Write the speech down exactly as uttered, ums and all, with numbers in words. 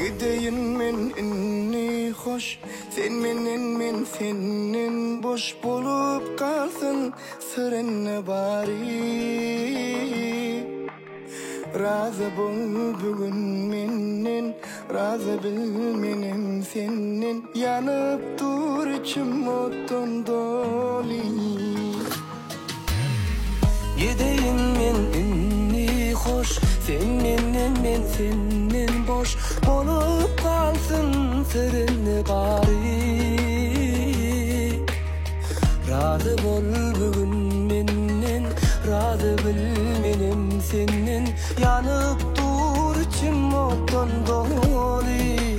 Gideyin men inni hoş, sen menen men senin boş bolup kalsın sırrını bari. Razı bol bugün menen, razı bil menem senin, yanıp dur içim otun doli. Gideyin men inni hoş, sen menen men senin boş bolup kalsın sırrını bari. Razı bol bugün menen, razı bil menem senin, yanıp dur içim otun doli.